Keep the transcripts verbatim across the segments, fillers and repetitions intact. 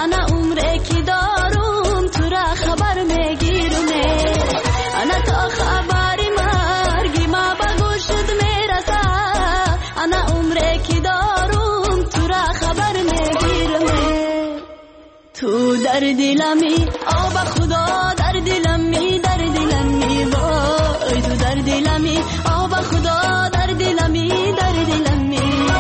انا عمره که دارم تو را خبر میگیرم انا تا خبری مرگی ما بگوشت میرسه انا عمره که دارم تو را خبر میگیرم تو در دلمی آب خدا در دلمی در دلمی وای تو در دلمی آب خدا در دلمی در دلمی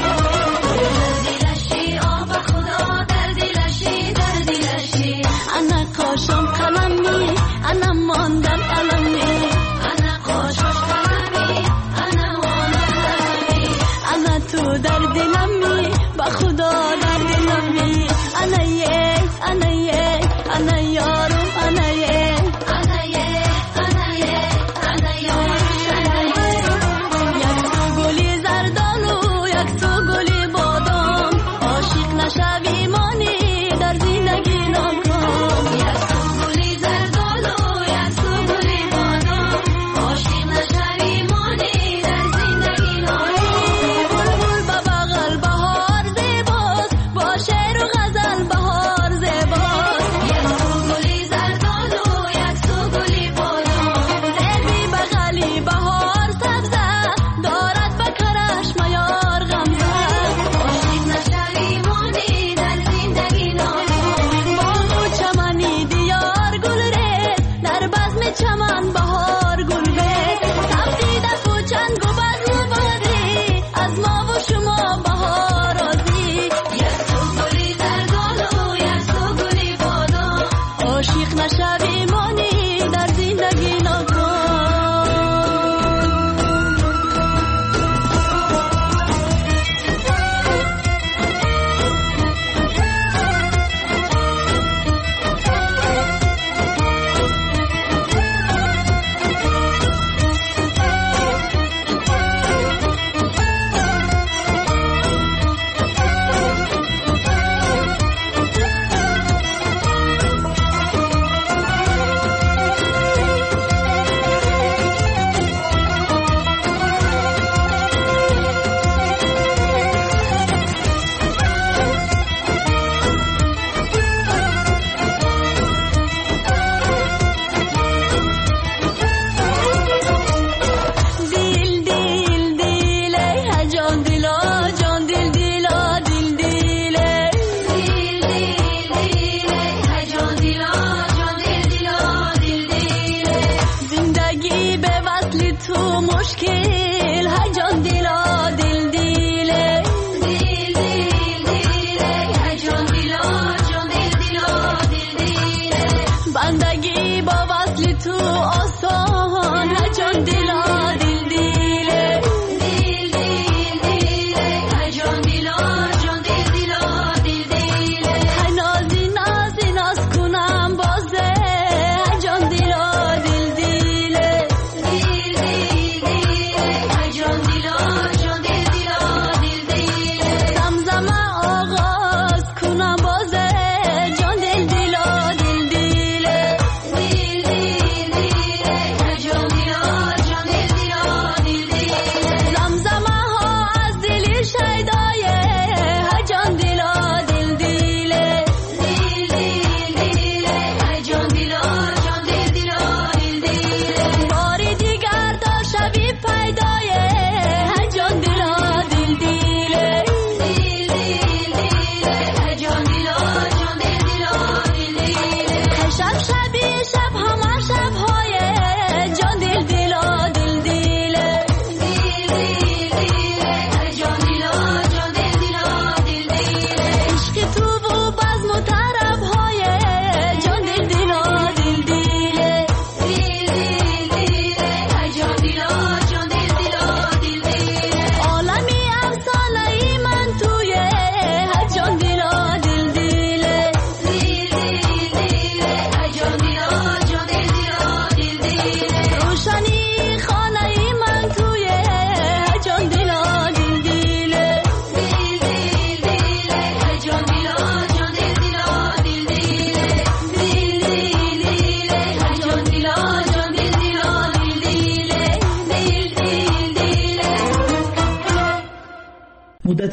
دلشی آب خدا در دلشی در دلشی انا کاشم قلمی انا ماندم علمی انا کاشم قلمی انا ماندم علمی انا تو در دلمی با خدا در دلمی انا یه انا یه انا یارم انا یه انا یه انا یه انا یارم یک تو گلی زردالو یک تو گلی بادام عاشق نشوی مانی در زندگی نکن یک تو گلی زردالو یک تو گلی بادام عاشق نشوی مانی در زندگی نکن بلبل با بغل بهار زیباست با شعر و غزل بهار زیباست یک تو گلی زردالو یک تو گلی بادام زیبی بغلی بهار سبزه دارد بکرش میار غمزه عاشق نشوی مانی در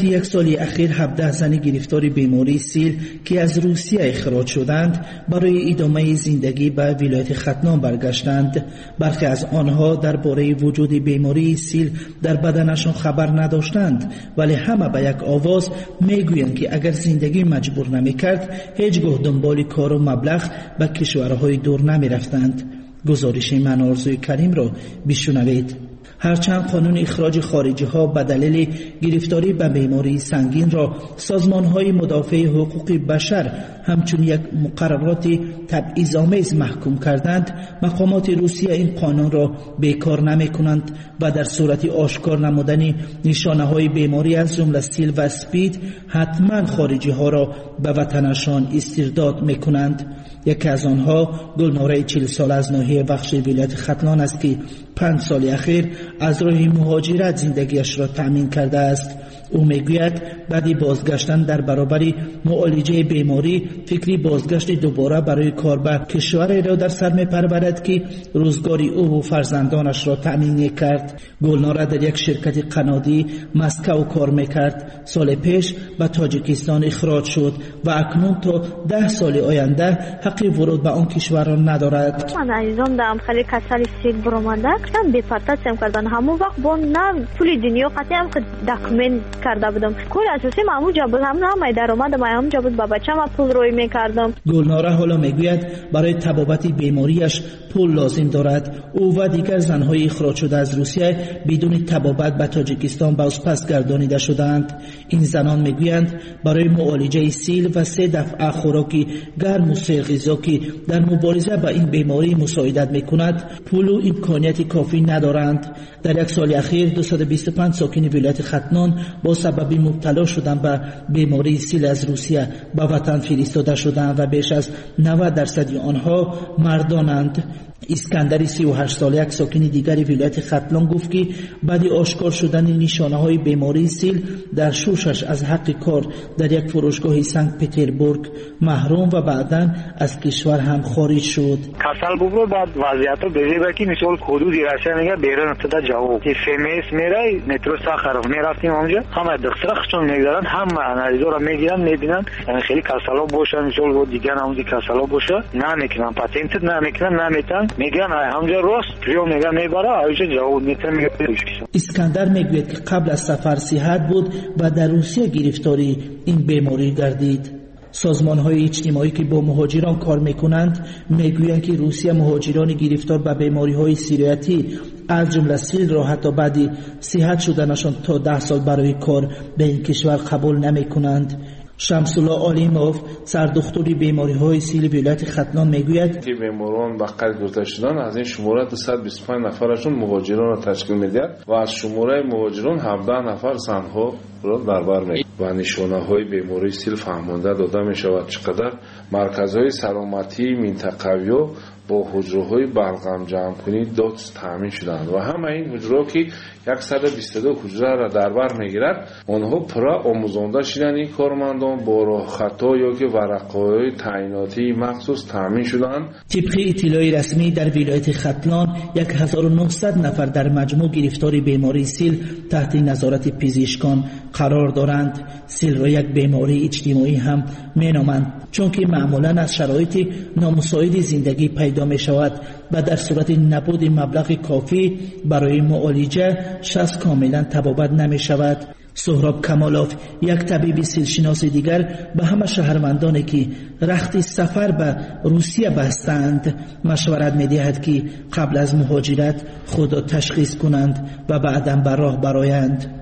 یک سال اخیر هفده زن گرفتار بیماری سیل که از روسیه اخراج شدند برای ادامه زندگی به ولایت ختلان برگشتند. برخی از آنها درباره وجود بیماری سیل در بدنشان خبر نداشتند، ولی همه به یک آواز میگویند که اگر زندگی مجبور نمیکرد هیچگاه دنبال کار و مبلغ به کشورهای دور نمیرفتند. گزارش من آرزوی کریم را بشنوید. هرچند قانون اخراج خارجی ها به دلیل گرفتاری به بیماری سنگین را سازمان های مدافع حقوق بشر همچون یک مقررات تبعیض‌آمیز محکوم کردند، مقامات روسیه این قانون را بیکار نمی کنند و در صورت آشکار نمودن نشانه های بیماری از جمله سیل و اسپید حتما خارجی ها را به وطنشان استرداد می کنند. یکی از آنها گلناره چهل سال از ناحیه بخش ولایت ختلان است که پنج سال اخیر از راه مهاجرت زندگیش را تأمین کرده است. او میگوید بعد بازگشتن در برابر معالجه بیماری فکری بازگشت دوباره برای کار به کشوری را در سر می‌پرورد که روزگاری او و فرزندانش را تأمین کرد. گلناره در یک شرکت قنادی مسکو کار میکرد. سال پیش به تاجیکستان اخراج شد و اکنون تا ده سال آینده حق ورود به آن کشور را ندارد. من عزیزم دارم خیلی کسل سیل برآمده کردم بپرتاسم کردن همون وقت با نه پول دنیا قطعی هم که داکمنت کرده بودم. کل اساسی من همونجا بود، همون هم درآمد من همونجا بود، با بچه‌م پول روی میکردم. گلناره حالا میگوید برای تبابت بیماریش پول لازم دارد. او و دیگر زنهای اخراج شده از روسیه بدون تبابت به تاجیکستان باز پس گردانیده شدند. این زنان میگویند برای معالجه سیل و سه دفعه خوراکی گرم و سیر غذا که در مبارزه با این بیماری مساعدت میکند پول و امکانیت کافی ندارند. در یک سال اخیر دویست و بیست و پنج ساکن ولایت ختلان با سبب مبتلا شدن به بیماری سیل از روسیه به وطن فرستاده شدند و بیش از نود درصد آنها مردانند. اسکندر سی و هشت ساله یک ساکن دیگری ولایت ختلان گفت که بعد آشکار شدن نشانه های بیماری سیل در شوشش از حق کار در یک فروشگاه سنت پترزبورگ محروم و بعداً از کشور هم خارج شد. کسل ببرو بعد وضعیت رو بگیره که مثال حدودی رسه میگه بیرون افتاده جواب که فیمیس میره مترو ساخرف میرفتیم اونجا همه دخترخشون میگذارن همه انالیزا رو میگیرن میبینن یعنی خیلی کسلا باشن مثال و دیگه همونی کسلا باشه نمیکنن پاتنت نمیکنن نمیتن میگن همونجا راست پریو میگن میبره اینجا جواب میتن میگه. اسکندر میگوید که قبل از سفر صحت بود و در روسیه گرفتاری این بیماری گردید. سازمان‌های اجتماعی که با مهاجران کار می‌کنند می‌گویند که روسیه مهاجران گرفتار به بیماری‌های سیریاتی از جمله سیل را حتی بعد صحت شدنشان تا ده سال برای کار به این کشور قبول نمی‌کنند. شمس الله علیموف سردختور بیماری‌های سیل ولایت ختلان میگوید که بیماران به قید گرفته شدن از این شماره دویست و بیست و پنج نفرشون مهاجران را تشکیل می‌دهد و از شماره مهاجران هفده نفر زنها را در بر می‌گیرد و نشانه‌های بیماری سیل فهمانده داده می‌شود چقدر مرکزهای سلامتی منطقوی با حجره‌های بلغم جمع کنی داد تامین شدند و همه این حجره‌ها که صد و بیست و دو حجره را در بر می‌گیرد آنها پرا آموزانده شدن این کارمندان با راه خطا یا که ورقه‌های تعییناتی مخصوص تامین شدند. طبق اطلاع رسمی در ولایت ختلان هزار و نهصد نفر در مجموع گرفتار بیماری سیل تحت نظارت پزشکان قرار دارند. سیل را یک بیماری اجتماعی هم می‌نامند چون که معمولاً از شرایط نامساعد زندگی پیدا می شود و در صورت نبود مبلغ کافی برای معالجه شخص کاملا تبابت نمی شود. سهراب کمالوف یک طبیب سیلشناس دیگر به همه شهروندانی که رخت سفر به روسیه بستند مشورت می دهد که قبل از مهاجرت خود را تشخیص کنند و بعداً به راه برآیند.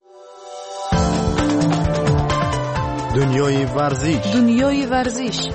دنیای ورزش دنیای ورزش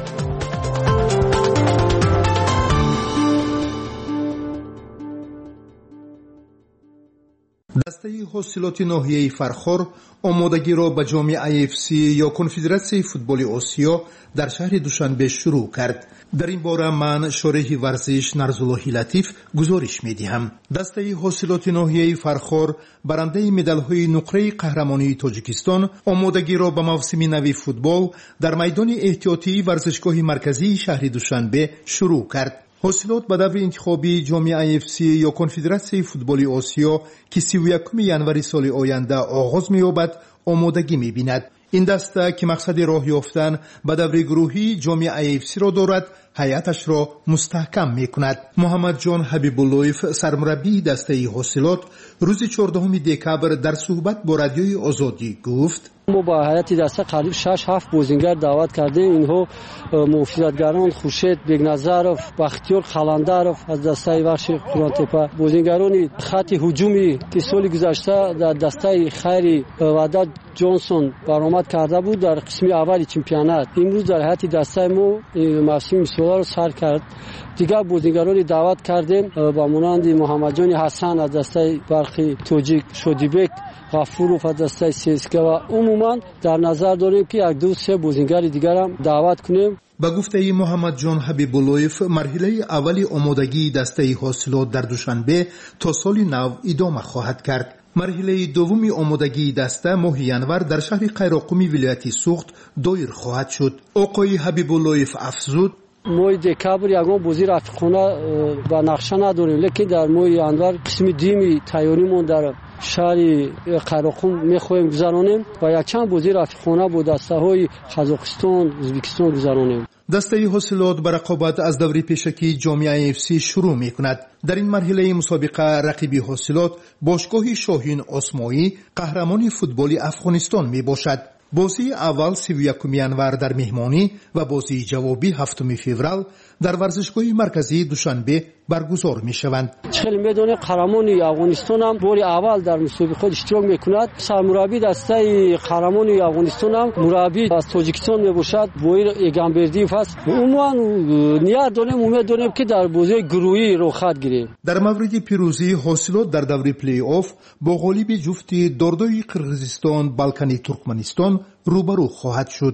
دسته حاصلات ناحیه فرخار آمادگی را به جام ای اف سی یا کنفدراسیون فوتبال آسیا در شهر دوشنبه شروع کرد. در این باره من شارح ورزش نرزالله لطیف گزارش می‌دهم. دسته حاصلات ناحیه فرخار برنده مدال‌های نقره قهرمانی تاجیکستان آمادگی را به موسم نو فوتبال در میدان احتیاطی ورزشگاه مرکزی شهر دوشنبه شروع کرد. حاصلات به دور انتخابی جام ای اف سی یا کنفدراسیون فوتبال آسیا که سی و یکم ژانویه سال آینده آغاز می‌یابد آمادگی می‌بیند. این دسته که مقصد راه یافتن به دور گروهی جام ای اف سی را دارد، هیئتش را مستحکم می‌کند. محمد جان حبیب‌اللهیف سرمربی دسته حاصلات روز چهاردهم دکبر در صحبت با رادیوی آزادی گفت: ما با هیئت دسته قریب شش هفت بازیگر دعوت کردیم. اینها محافظتگران خورشید بیگنظرов، بختیار خلندرов از دسته وحش قران‌تپه، بازیگران خط هجومی که سال گذشته در دسته خیری وعدت جانسون برآمد کرده بود در قسم اول چمپیونات، امروز در هیئت دسته ما موسم سال را سر کرد. دیگر بازیگران دعوت کردیم با مانند محمد جان حسن از دسته برخی توجیک، شودیبک غفورов از دسته سیسکا و عموما در نظر داریم که یک دو سه بازیگر دیگر هم دعوت کنیم. با گفته محمد جان حبیب‌اللهیف مرحله اولی آمادگی دسته حاصلات در دوشنبه تا سال نو ادامه خواهد کرد. مرحله دومی آمادگی دسته ماه ینور در شهر قیراقمی ولایت سوخت دایر خواهد شد. آقای حبیب‌اللهیف افزود: ماه دکبر یگان بازی رفیقانه با نقشه نداریم، لیکن در ماه ینور قسم دیمی تیاریمون در شهر قیراقم میخواهیم گذرانیم و یک چند بازی رفیقانه با دسته های قزاقستان، ازبکستان گذرانیم. دسته حاصلات به رقابت از دوره پیشکی جام ای اف سی شروع می کند. در این مرحله مسابقه رقیبی حاصلات باشگاه شاهین آسمایی قهرمان فوتبال افغانستان می باشد. بازی اول سی و یکم ینور در مهمانی و بازی جوابی هفتم فوریه در ورزشگاه مرکزی دوشنبه برگزار می شوند. خیلی میدونه قهرمان افغانستان هم بار اول در مسابقه اشتراک میکند. سرمربی دسته قهرمان افغانستان هم مربی از تاجیکستان می باشد، بویر ایگانبردیف است. عموما نیت داریم امید داریم که در بازی گروهی رخصت گیریم. در مورد پیروزی حاصلات در دوره پلی آف با غالب جفت دردوی قرقیزستان بالکانی ترکمنستان روبرو خواهد شد.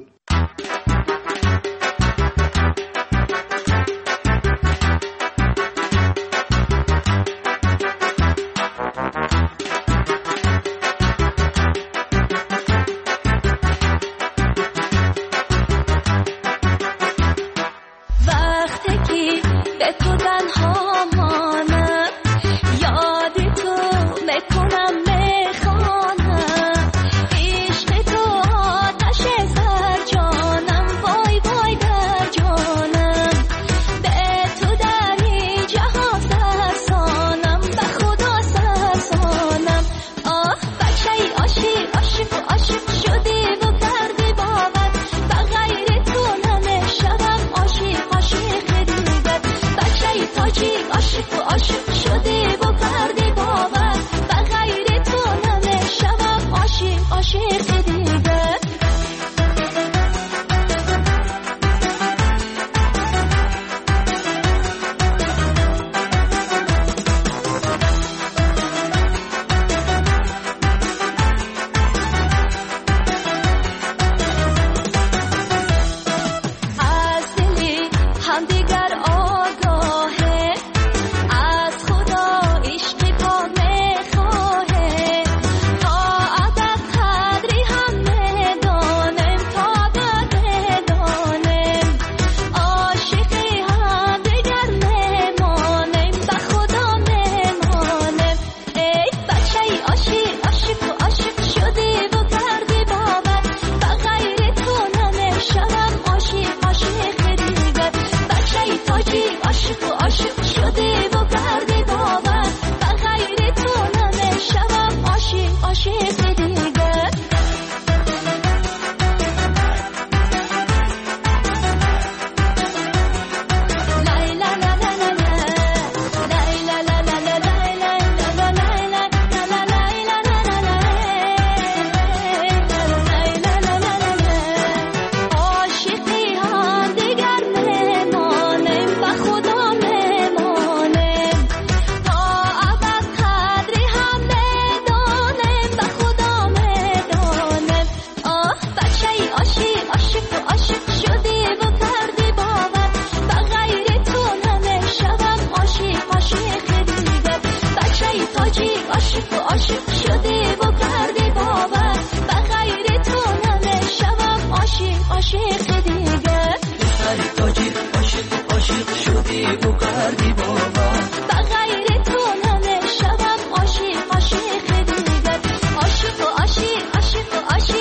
عاشق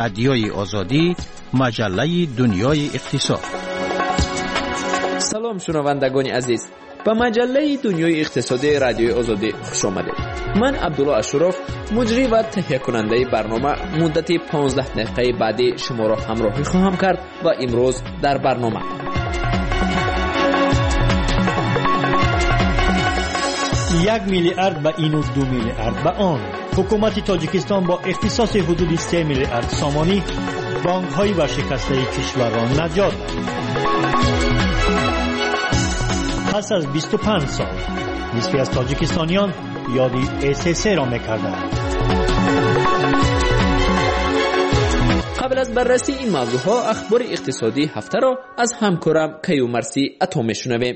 رادیوی آزادی، مجله دنیای اقتصاد. سلام شنوندگان عزیز، به مجله دنیای اقتصادی رادیوی آزادی خوش آمدید. من عبدالله اشرف، مجری و تهیه کننده برنامه، مدت پانزده دقیقه بعدی شما را همراهی خواهم کرد و امروز در برنامه یک میلیارد به این و دو میلیارد به آن. حکومت تاجیکستان با اختصاص حدود سه میلیارد سامانی بانک های ورشکسته کشور را نجات داد. پس از بیست و پنج سال نصفی از تاجیکستانیان یادی اس اس را می‌کردند. قبل از بررسی این موضوع ها اخبار اقتصادی هفته را از همکارم کیومرثی عطا میشنویم.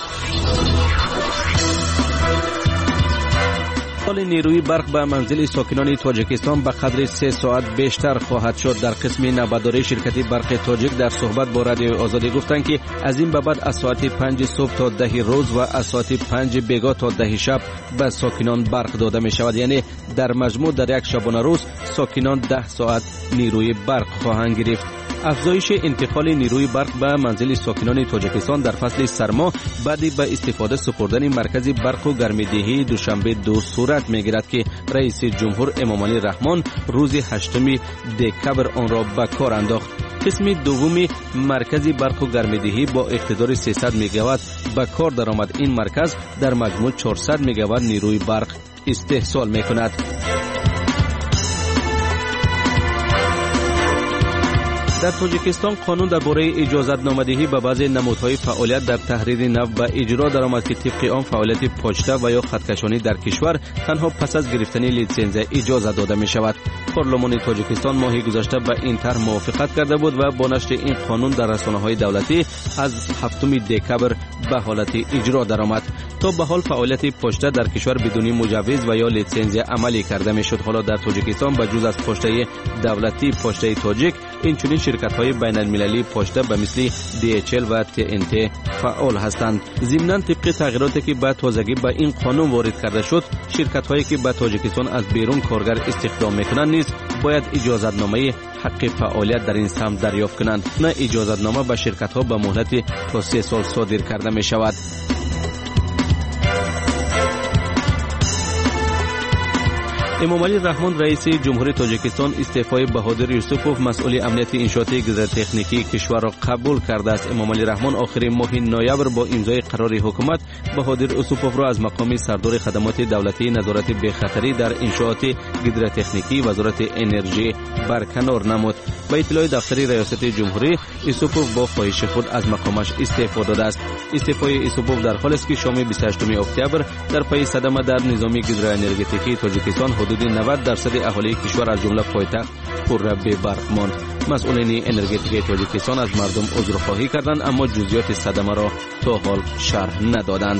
انتقال نیروی برق به منزل ساکنان تاجیکستان به قدر سه ساعت بیشتر خواهد شد. در قسم نوبرداری شرکت برق تاجیک در صحبت با رادیو آزادی گفتند که از این به بعد از ساعت پنج صبح تا ده روز و از ساعت پنج بیگاه تا ده شب به ساکنان برق داده می شود. یعنی در مجموع در یک شبانه روز ساکنان ده ساعت نیروی برق خواهند گرفت. افزایش انتقال نیروی برق به منزل ساکنان تاجیکستان در فصل سرما بعد به استفاده سپردن مرکز برق و گرمایدهی دوشنبه دو صورت میگیرد که رئیس جمهور امامعلی رحمان روز هشتم دکبر آن را به کار انداخت. قسم دوم مرکز برق و گرمایدهی با اقتدار سیصد مگاوات به کار درآمد. این مرکز در مجموع چهارصد مگاوات نیروی برق استحصال میکند. در تاجیکستان قانون درباره اجازت نامدهی به بعضی نمودهای فعالیت در تحریر نفت به اجرا درآمد که طبق آن فعالیت پوچته و یا خطکشانی در کشور تنها پس از گرفتن لیسانس اجازه داده می شود. پارلمان تاجیکستان ماه گذشته به این طرح موافقت کرده بود و با نشر این قانون در رسانه‌های دولتی از هفتم دکبر به حالت اجرا درآمد. تا به حال فعالیت پوچته در کشور بدون مجوز و یا لیسانس عملی کرده می شد. حالا در تاجیکستان به جز از پوچته دولتی پوچته تاجیک این چنین شرکت‌های بین‌المللی پوچته به مثل دی اچ ال و تی ان تی فعال هستند. ضمناً طبق تغییراتی که به تازگی به این قانون وارد کرده شد، شرکت‌هایی که به تاجیکستان از بیرون کارگر استخدام می‌کنند نیز باید اجازتنامه حق فعالیت در این سمت دریافت کنند. نه اجازتنامه به شرکت‌ها به مهلت تا سه سال صادر کرده می‌شود. امامعلی رحمان رئیس جمهور تاجیکستان استعفای بهادر یوسفوف مسئول امنیت انشاءات گیدراتکنیکی کشور را قبول کرده است. امامعلی رحمان آخر ماه نوامبر با امضای قرار حکومت بهادر یوسفوف را از مقام سردار خدمات دولتی نظارت بی‌خطری در انشاءات گیدراتکنیکی وزارت انرژی برکنار نمود. با اطلاع دفتر ریاست جمهوری، یوسفوف با خواهش خود از مقامش استعفا داده است. استعفای یوسفوف در حالی است که شام بیست و هشتم اکتبر در پی صدمه در نظام گیدرانرژتیکی تاجیکستان حدود نود درصد اهالی کشور از جمله پایتخت پر به برق ماند. مسئولین انرژتیک تاجیکستان از مردم عذرخواهی کردند اما جزئیات صدمه را تا حال شرح ندادند.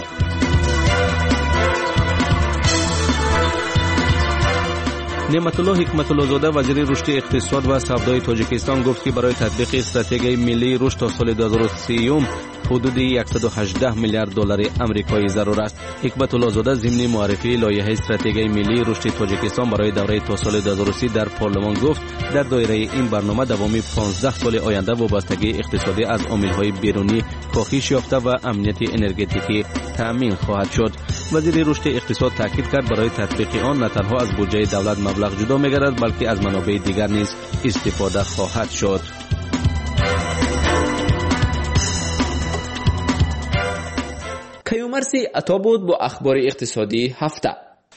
نعمت الله حکمت الله زاده وزیر رشد اقتصاد و سودای تاجیکستان گفت که برای تطبیق استراتژی ملی رشد تا سال دو هزار و سی حدود صد و هجده میلیارد دلار آمریکایی ضرور است. حکمت الله زاده ضمن معرفی لایحه استراتژی ملی رشد تاجیکستان برای دوره تا سال دو هزار و سی در پارلمان گفت در دایره این برنامه دوامی پانزده سال آینده وابستگی اقتصادی از عامل‌های بیرونی کاهش یافته و امنیت انرژتیکی تامین خواهد شد. وزیر رشد اقتصاد تاکید کرد برای تطبیق آن نه تنها از بودجه دولت مبلغ جدا می‌گردد بلکه از منابع دیگر نیز استفاده خواهد شد. کیومرثی عطا بود با اخبار اقتصادی هفته.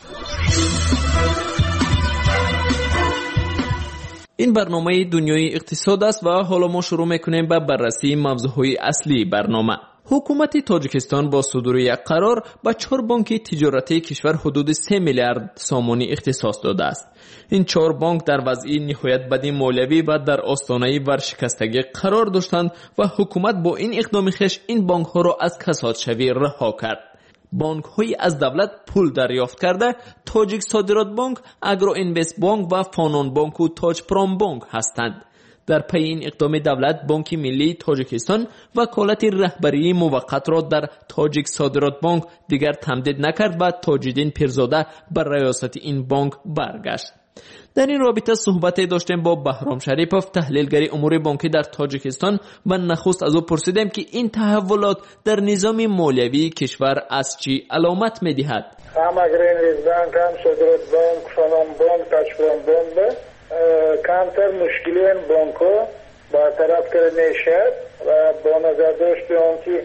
این برنامه دنیای اقتصاد است و حالا ما شروع میکنیم به بررسی موضوعهای اصلی برنامه. حکومت تاجیکستان با صدور یک قرار به چهار بانک تجارتی کشور حدود سه میلیارد سامانی اختصاص داده است. این چهار بانک در وضعی نهایت بدی مالیوی و در آستانه ورشکستگی قرار داشتند و حکومت با این اقدام خویش این بانک ها را از کساد شوی رها کرد. بانک های از دولت پول دریافت کرده تاجیک صادرات بانک، اگرو اینوست بانک و فانون بانک و تاج پرام بانک هستند. در پی این اقدام دولت بانک ملی تاجیکستان وکالت رهبری موقت را در تاجیک صادرات بانک دیگر تمدید نکرد و تاج‌الدین پیرزاده بر ریاست این بانک برگشت. در این رابطه صحبت داشتیم با بهرام شریفов تحلیلگر امور بانکی در تاجیکستان و نخست از او پرسیدیم که این تحولات در نظام مالیوی کشور از چی علامت می‌دهد. هم اگرین بانک هم صدرات بانک فنان بانک تشکران بانک کمتر مشکلی این بانک‌ها برطرف کرده میشد و با نظر داشت آن که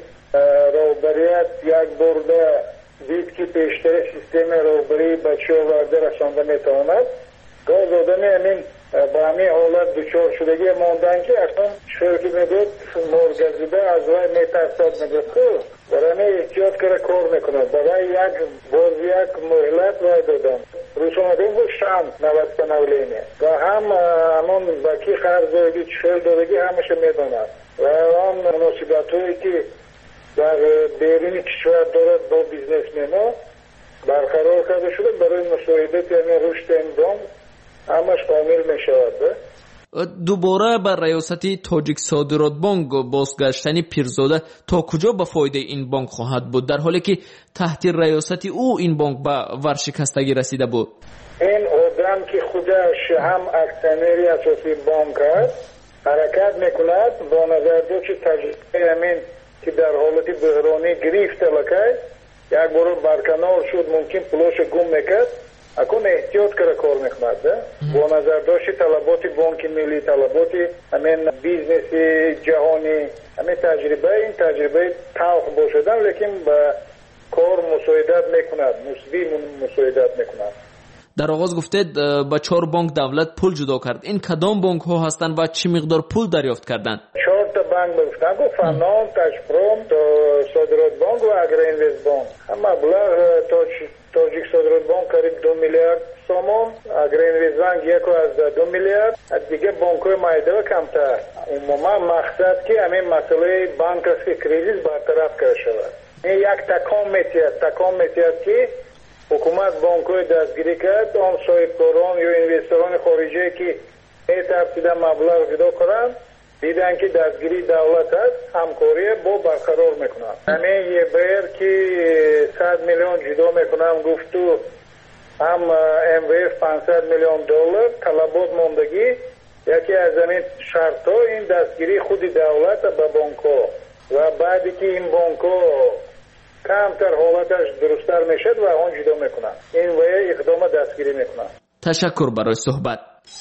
روبریت یک برده دید که پیشتر سیستم روبری بچه آورده رسانده میتواند گاز آدمی همین با همین حالت دچار شدگی ماندن که اصلا شرکی میگود مرگزیده از وای میترسد میگود که برای همین احتیاط کرده کار میکند برای یک باز یک مهلت وای دادم رسوندگی بود شام نوست پنولینه و هم همون باقی خرزدگی چهل دادگی همشه میداند و آن مناسبت هایی که در بیرون کشور دارد با بیزنسمن ها برقرار کرده شده برای مساعدت یعنی رشد این بانک همش کامل می شود. دوباره بر ریاست تاجیک صادرات بانک بازگشتن پیرزاده تا کجا به فایده این بانک خواهد بود در حالی که تحت ریاست او این بانک به ورشکستگی رسیده بود؟ این آدم که خودش هم اکسیونری اساسی بانک است حرکت میکند با نظر داشت تجربه همین که در حالت بحرانی گرفت لکه یک بار برکنار شد ممکن پولش گم میکرد اکن احتیاط کرده کار میکند با نظر داشت طلبات بانک ملی طلبات همین بیزنس جهانی همین تجربه این تجربه توخ باشدن لیکن به کار مساعدت میکند مثبی مساعدت میکند. در آغاز گفتید با چهار بانک دولت پول جدا کرد. این کدام بانک ها هستند و چی مقدار پول دریافت کردند؟ چهار تا بانک گفتند و فنان، تشپروم، صادرات بانک و اگرینوست بانک. هم مبلغ تاجیک صادرات بانک قریب دو میلیارد سوم، اگرینوست بانک یک و از دو میلیارد، دیگه بانک های مایده و کمتر. عموما مقصد که همین مسئله بانک است که کریزیس برطرف کرده شود. این یک تکان میتید، تکان میتید که حکومت بانک‌های دستگیری کرد آن صاحبکاران یا اینوستران خارجی که می‌ترسیدن مبلغ جدا کنند دیدن که دستگیری دولت است همکاری با برقرار میکنند. همین یه بیر که صد میلیون جدا میکنم گفتو هم ام وی اف پانصد میلیون دلار طلبات ماندگی یکی از همین شرط‌ها این دستگیری خود دولت به بانک‌ها و بعدی که این بانک‌ها کمتر حالتش درستر میشد و آن جدا میکنن این وی اقدام دستگیری میکنن. تشکر برای صحبت.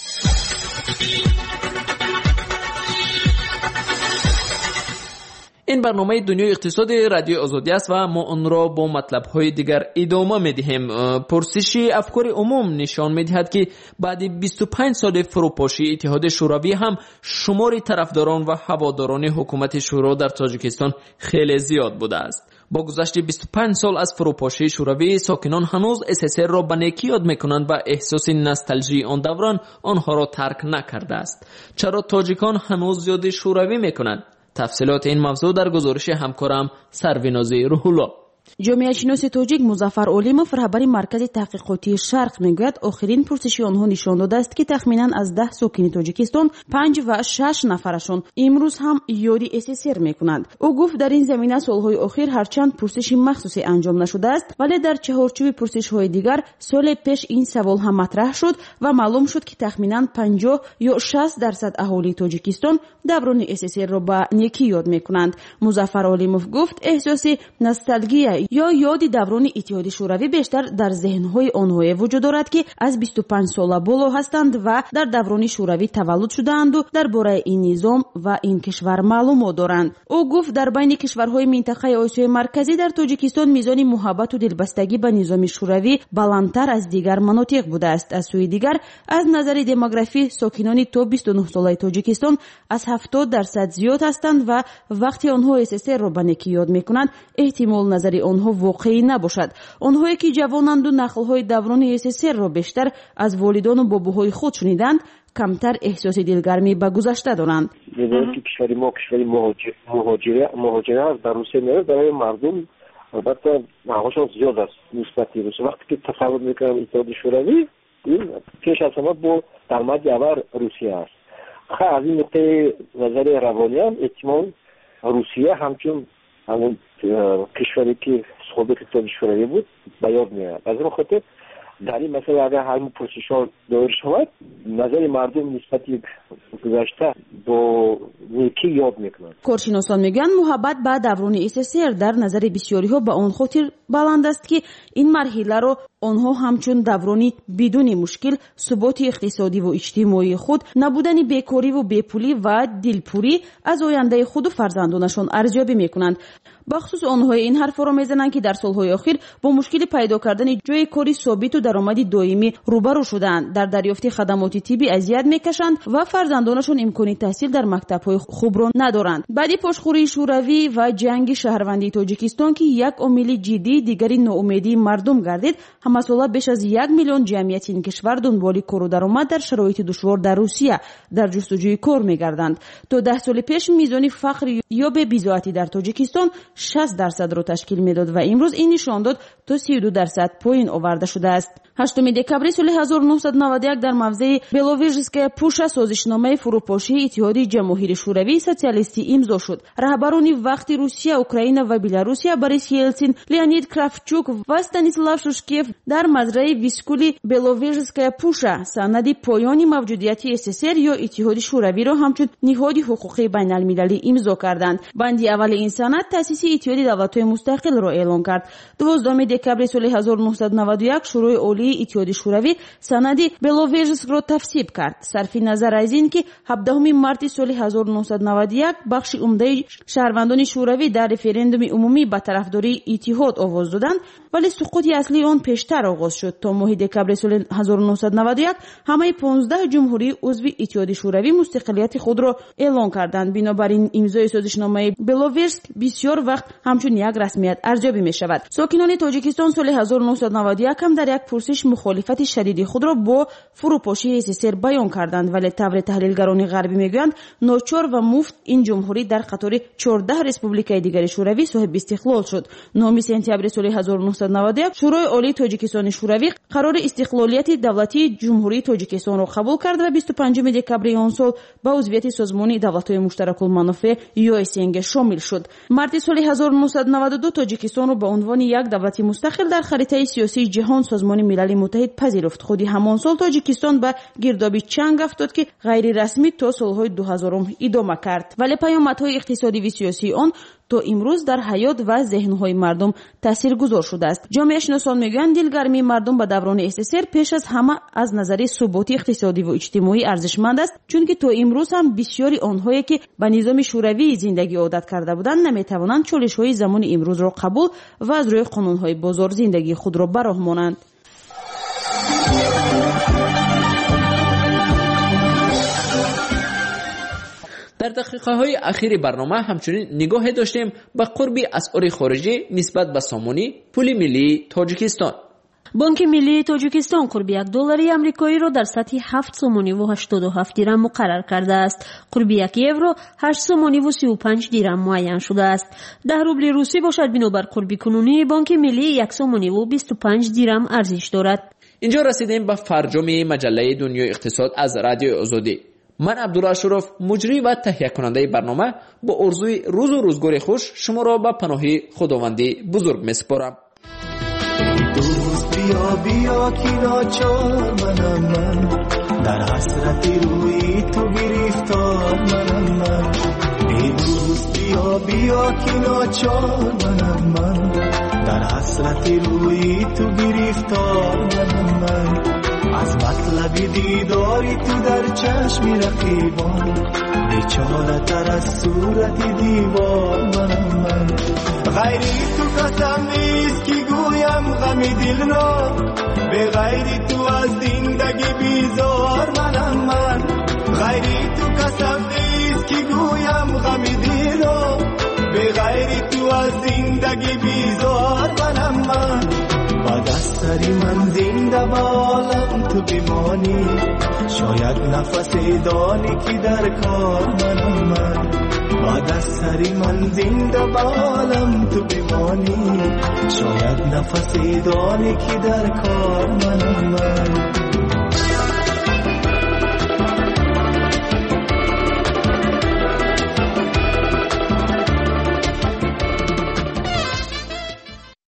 این برنامه دنیای اقتصادی رادیو آزادی است و ما آن را با مطلب‌های دیگر ادامه می‌دهیم. پرسش افکار عموم نشان می‌دهد که بعد بیست و پنج سال فروپاشی اتحاد شوروی هم شمار طرفداران و هواداران حکومت شورا در تاجیکستان خیلی زیاد بوده است. با گذشت بیست و پنج سال از فروپاشی شوروی ساکنان هنوز اس اس ار را به نیکی یاد می‌کنند و احساس نوستالژی آن دوران آنها را ترک نکرده است. چرا تاجیکان هنوز یاد شوروی می‌کنند؟ تفصیلات این موضوع در گزارش همکارم سروینازی روح‌الله. جامعه شناس تاجیک مظفر علیموف رهبر مرکز تحقیقاتی شرق میگوید آخرین پرسشی آنها نشان داده است که تخمینا از ده ساکن تاجیکستان پنج و شش نفرشان امروز هم یادی اس اس ار میکنند. او گفت در این زمینه سالهای اخیر هرچند پرسشی مخصوصی انجام نشده است ولی در چهارچوب پرسش‌های دیگر سال پیش این سوال هم مطرح شد و معلوم شد که تخمینا پنجاه یا شصت درصد اهالی تاجیکستان دوران اس اس ار را به نیکی یاد میکنند. مظفر علیموف گفت احساس نوستالژی یا یاد دوران اتحاد شوروی بیشتر در ذهن‌های آنها وجود دارد که از بیست و پنج سال بالا هستند و در دوران شوروی تولد شدند و درباره این نظام و این کشور معلومات دارند. او گفت در بین کشورهای منطقه آسیای مرکزی در تاجیکستان میزان محبت و دلبستگی به نظام شوروی بلندتر از دیگر مناطق بوده است. از سوی دیگر از نظر دموگرافی ساکنان تا بیست و نه ساله تاجیکستان از هفتاد درصد زیاد هستند و وقتی آنها اس اس ار را به نیکی یاد میکنند احتمال نظری آنها واقعی نباشد. آنهایی که جوانند و نسل‌های دوران اس اس ار را بیشتر از والدان و باباهای خود شنیدند کمتر احساس دلگرمی به گذشته دارند. می‌دانید که کشور ما کشور مهاجره مهاجره است در روسیه میاد برای مردم البته نهاشون زیاد است نسبت به روسیه. وقتی که تصور میکنم اتحاد شوروی این پیش از همه با درآمد اول روسیه است. خب از این نقطه نظر روانی هم احتمال روسیه همچون همون کشوری که صحبت اتحاد شوروی بود به یاد میاد. از این خاطر در این مسئله اگر همین پرسش‌ها دایر شود نظر مردم نسبت گذشته با نیکی یاد میکنند. کارشناسان میگن محبت با دوران اس اس ار در نظر بسیاری ها به آن خاطر بلند است که این مرحله رو آنها همچون دورانی بدون مشکل ثبات اقتصادی و اجتماعی خود، نبودن بیکاری و بیپولی و دلپوری از آینده خود و فرزندانشان ارزیابی میکنند. بخصوص آنها این حرف را میزنند که در سالهای اخیر با مشکل پیدا کردن جای کاری ثابت و درآمد دائمی روبرو شدند، در دریافت خدمات طبی اذیت میکشند و فرزندانشان امکان تحصیل در مکتب‌های خوب را ندارند. بعدی پاشخوری شوروی و جنگ شهروندی تاجیکستان که یک عامل جدی دیگری ناامیدی مردم گردید، همساله بیش از یک میلیون جمعیت این کشور دنبال کار و درآمد در شرایط دشوار در روسیه در جستجوی کار میگردند. تا ده سال پیش میزان فقر یا به بی‌ضاعتی در تاجیکستان شصت درصد را تشکیل میداد و امروز این نشان داد تا سی و دو درصد پایین آورده شده است. هشتم دکبر سال هزار و نهصد و نود و یک در موضع بلووژسکا پوشا سازشنامه فروپاشی اتحاد جماهیر شوروی سوسیالیستی امضا شد. رهبران وقت روسیه، اوکراین و بلاروسیه بوریس یلتسین، لئونید کراوچوک و استانیسلاو شوشکیف در مزرعه ویسکولی بلووژسکا پوشا سند پایان موجودیت اس اس ار یا اتحاد شوروی را همچون نهاد حقوقی بین المللی امضا کردند. بندی اول این سند تأسیس اتحاد دولت‌های مستقل را اعلام کرد. دوازدهم دکبر سال هزار و نهصد و نود و یک شورای عالی اتحاد شوروی سند بلووژسک را تصویب کرد. صرف نظر از این که هفدهم مارس سال هزار و نهصد و نود و یک بخش عمده شهروندان شوروی در رفراندوم عمومی به طرفداری اتحاد آواز دادند، ولی سقوط اصلی آن پیشتر آغاز شد. تا ماه دکبر سال هزار و نهصد و نود و یک همه پانزده جمهوری عضو اتحاد شوروی مستقلیت خود را اعلان کردند. بنابراین امضای سازشنامه بلووژسک بسیار وقت همچون یک رسمیت ارزیابی می شود. ساکنان تاجیکستان سال هزار و نهصد و نود و یک هم در یک پرسش مخالفت شدید خود را با فروپاشی اس اس ار بیان کردند، ولی طور تحلیلگران غربی میگویند ناچار و مفت این جمهوری در قطار چهارده رسپوبلیکای دیگر شوروی صاحب استقلال شد. نهم سپتامبر سال هزار و نهصد و نود و یک شورای عالی تاجیکستان شوروی قرار استقلالیت دولتی جمهوری تاجیکستان را قبول کرد و بیست و پنجم دکبر آن سال به عضویت سازمان دولت‌های مشترک المنافع یو اس ان شامل شد. مارس سال هزار و نهصد و نود و دو تاجیکستان را به عنوان یک دولت مستقل در خریطه سیاسی جهان سازمان ملل متحد پذیرفت. خودی همان سال تاجیکستان به گردابی چنگ افتاد که غیر رسمی تا سالهای دو هزار ادامه کرد، ولی پیامدهای اقتصادی و سیاسی آن تا امروز در حیات و ذهنهای مردم تاثیرگذار شده است. جامعه شناسان میگویند دلگرمی مردم به دوران اس اس ار پیش از همه از نظر ثبات اقتصادی و اجتماعی ارزشمند است، چون که تا امروز هم بسیاری آنهایی که به نظام شوروی زندگی عادت کرده بودند نمیتوانند چالش‌های زمان امروز را قبول و از روی قانون‌های بازار زندگی خود را براه مانند. در دقیقه های اخیر برنامه همچنین نگاه داشتیم به قرب اسعار خارجی نسبت به سامانی پول ملی تاجیکستان. بانک ملی تاجیکستان قرب یک دلار آمریکایی را در سطح هفت سومانی و هشتاد و هفت درم مقرر کرده است. قرب یک یورو هشت سومانی و سی و پنج درم معین شده است. ده روبل روسی باشد بنابر قرب کنونی بانک ملی یک سومانی و بیست و پنج درم ارزش دارد. اینجا رسیدیم به فرجام مجله دنیای اقتصاد از رادیو آزادی. من عبدالاشرف مجری و تهیه کننده برنامه با آرزوی روز و روزگار خوش شما را به پناه خداوندی بزرگ میسپارم. دوست بیا بیا که ناچار منم من، در حسرت روی تو گرفتار منم من. ای دوست بیا بیا که ناچار منم من، در حسرت روی تو گرفتار منم من. از مطلب دیداری تو در چشم رقیبان، بیچاره تر از صورت دیوار منم من. غیری تو قسم نیست که گویم غم دل را، به غیری تو از زندگی بیزار منم من. غیری تو قسم نیست که گویم غم دل را، به غیری تو از زندگی بیزار منم من. بعد از سری من زنده با عالم تو بمانی، شاید نفس دانی که در کار منم من. بعد از سری من زنده با عالم تو بمانی، شاید نفس دانی که در کار منم من.